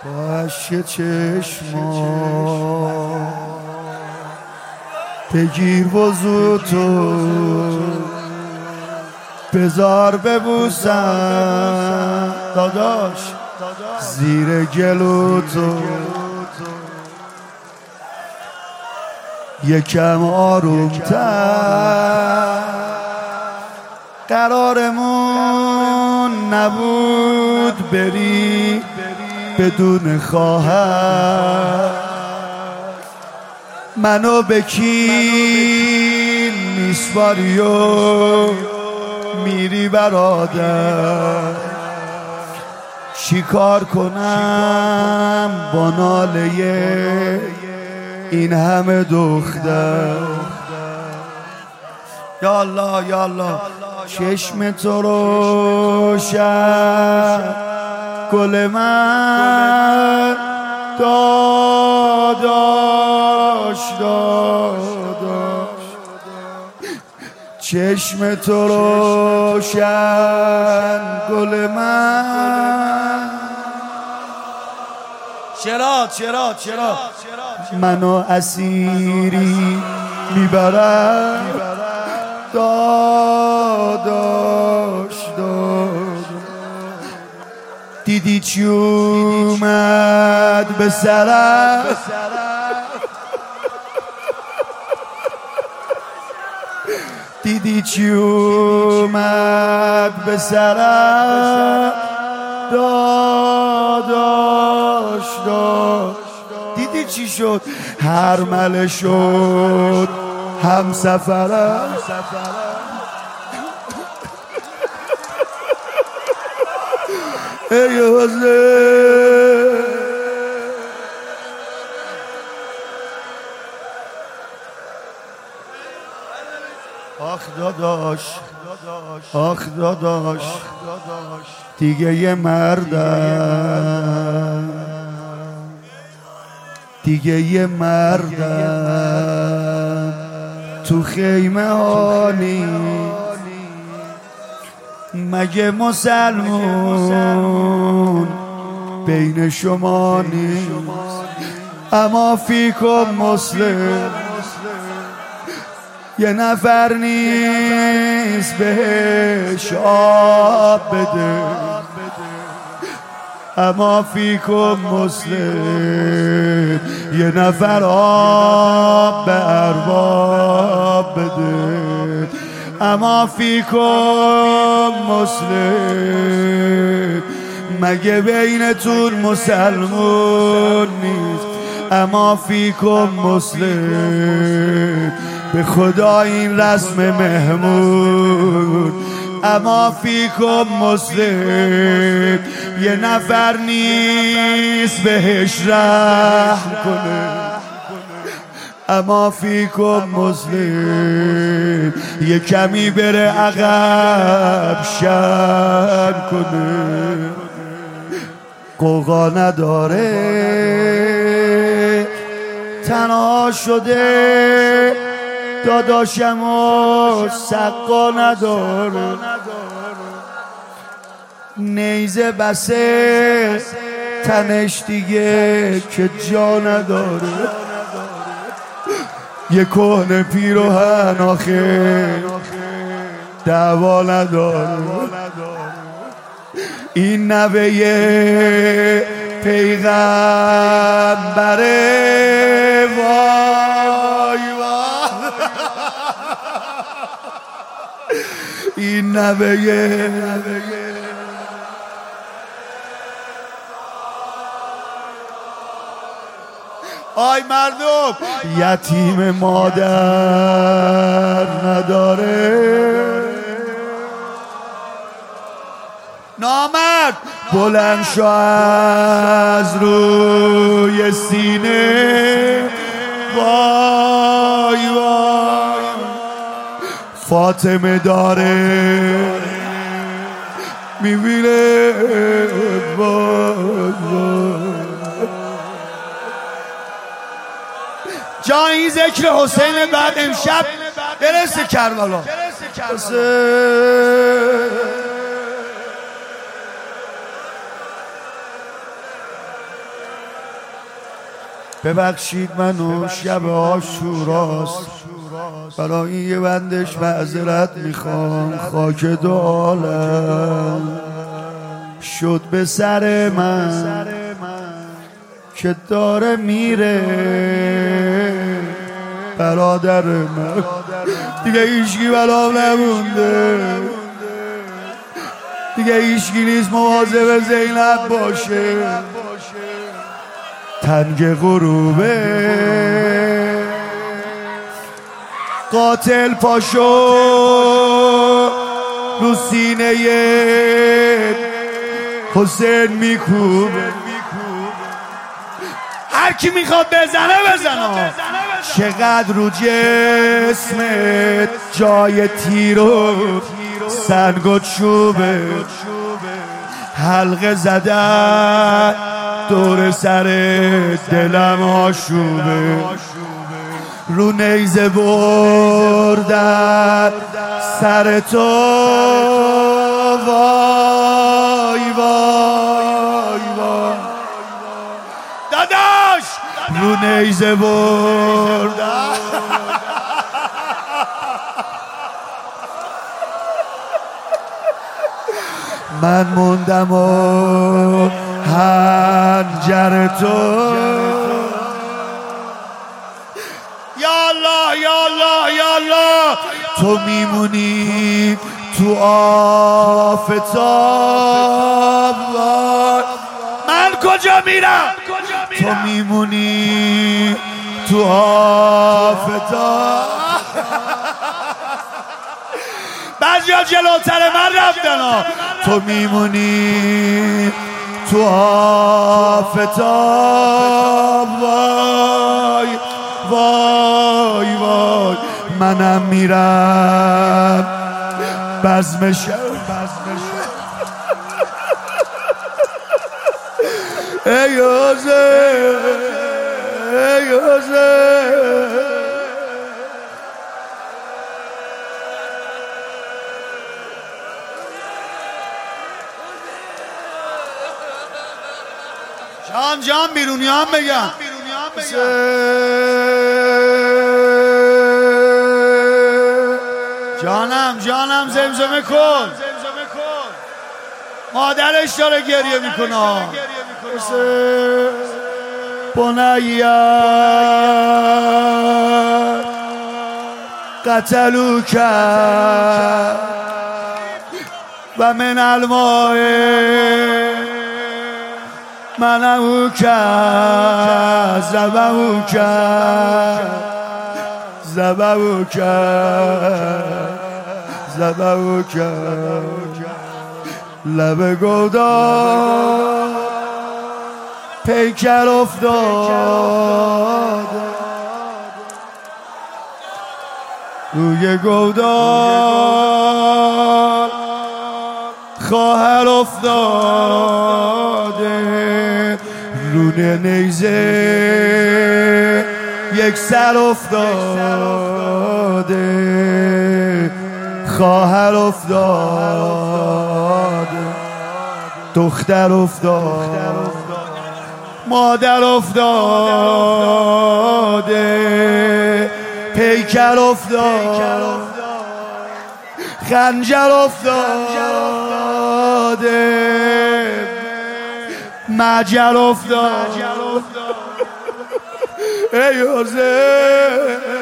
با اشک چشما بگیر وضو تو بذار ببوسم داداش زیر گلو تو یکم آرومتر قرارمون نبود بری بدون خواهر منو بکین میسپاری و میری برادر چیکار کنم با ناله این همه دختر یا الله یا الله چشم تو روشن گل من داداش چشم تو روشن گل من چرا منو اسیری میبرن داداش دیدی چی اومد به سرم دیدی چی اومد به سرم داداش دیدی چی شد هرمله شد همسفرم ای حسین آخ داداش دیگه یه مردم تو خیمه هانی مگه مسلمون بین شما نیست اما فیکم مسلم یه نفر نیست بهش آب بده اما فیکم مسلم یه نفر آب به ارباب بده اما فیکم مسلم مگه بینتون مسلمون نیست اما فیکم مسلم به خدا این رسم مهمون اما فیکم مسلم یه نفر نیست بهش رحم کنه اما فیکم مسلم یه کمی بره عقب شرم کنه قوقا نداره تنها شده داداشم و سقا نداره نیزه بسه تنش دیگه که جا نداره یه کهنه پیراهن آخه دعوا نداره این نوه پیغمبره وای این نوه آی مردم یتیم مادر نداره نامرد بلند شو از روی سینه وای فاطمه داره میبینه جایی ذکر حسین بعد امشب برسه کربلا ببخشید منو شب عاشوراست، برای این یه بندش معذرت میخوام. خاک دو عالم شد به سر من که داره میره برادر من، دیگه هیچکی برام نمونده، دیگه هیچکی نیست مواظب زینب باشه. تنگ غروبه قاتل پاشو رو سینه حسین میکوبه، هر کی میخواد بزنه. چقدر رو جسمت جای تیر و سنگ و چوبه، حلقه زدن دور سر دلم آشوبه، رو نیزه بردن سر تو، وای وای وای داداش، رو نیزه بردن. من موندم و هنجر تو، یا الله یا الله یا الله، تو میمونی تو آفتاب، من کجا میرم؟ تو میمونی تو آفتاب. بعضیا جلوتر من رفتن، تو میمونی تو آفتاب، وای وای وای، منم میرم بزم شب. ای حسین ای حسین، جان بیرونی هم بگم، جانم زمزمه کن. مادرش داره گریه میکنه. بنیا قتلو کرد و من الماء منعو کرد، زبهو کرد، زبهو کرد، زبهو کرد، لب گودار پیکر افتاد، روی گودار خواهر افتاده، رونه نیزه یک سر افتاده، خواهر افتاده، دختر افتاد، مادر افتاده، پیکر افتاد، خنجر افتاده، مجر افتاد. ای حسین